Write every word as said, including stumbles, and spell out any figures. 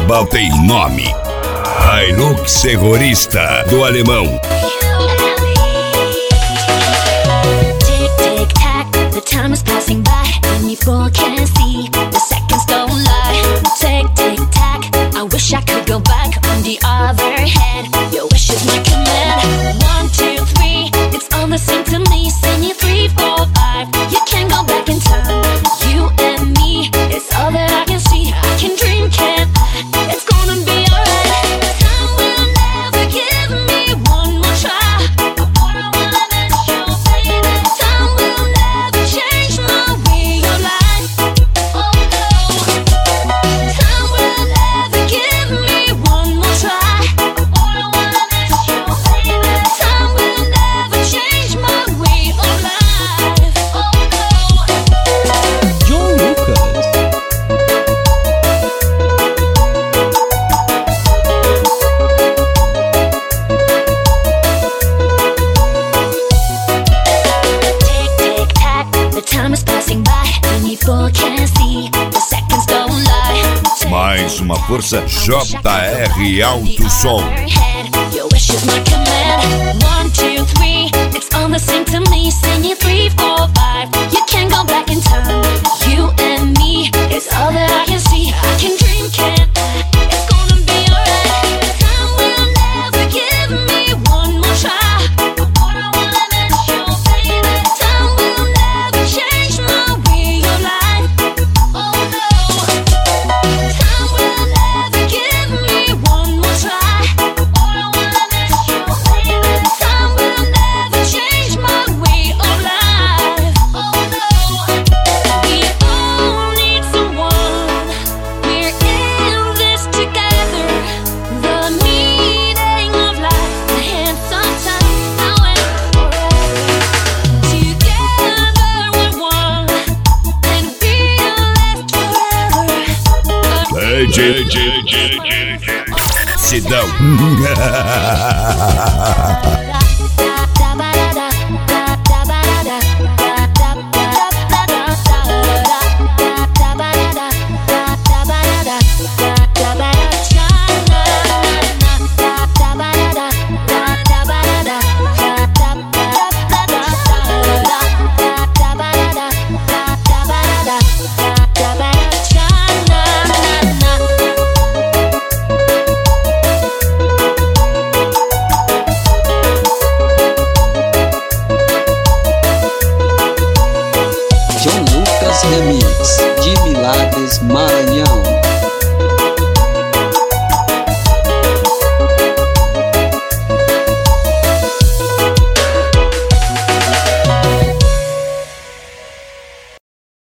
global tem nome. Hilux Terrorista do Alemão. Tick, tick, tack, the time is passing by and people can't see, the seconds don't lie. Tick, tick, tack, I wish I could go back on the other hand. Your wish is my command. One, two, three, it's all the same to me. Singing three, four, five, you can't go back in time. You and me, it's all that I can see. I can dream, can't I? It's gonna be alright. Time will never give me one more try. I wanna wanna let you, baby. Time will never change my way of life. Oh no. Time will never give me one more try. I wanna wanna let you, baby. Time will never change my way of life. Oh no. John Lucas. Tick, tick, tack, the time is passing by and people can't see, the seconds don't lie. Mais uma força J R Alto Som. Your wish is my command. One, two, three, it's all the same to me. Singing three, four, five, you can't go back in time. You and me, it's all that I can see. I can dream, can't I? It's gonna be alright. Time will never give me one more try. I wanna wanna let you, baby. Time will never change my way of life. Oh no. Time will never give me one more try. I wanna wanna let you, baby. Time will never change my way of life. Oh no. We all need someone. We're in this together. The meaning of life, the hands on time, now and forever. Together we're one, and we'll last forever. D J, D J, D J, Sidão.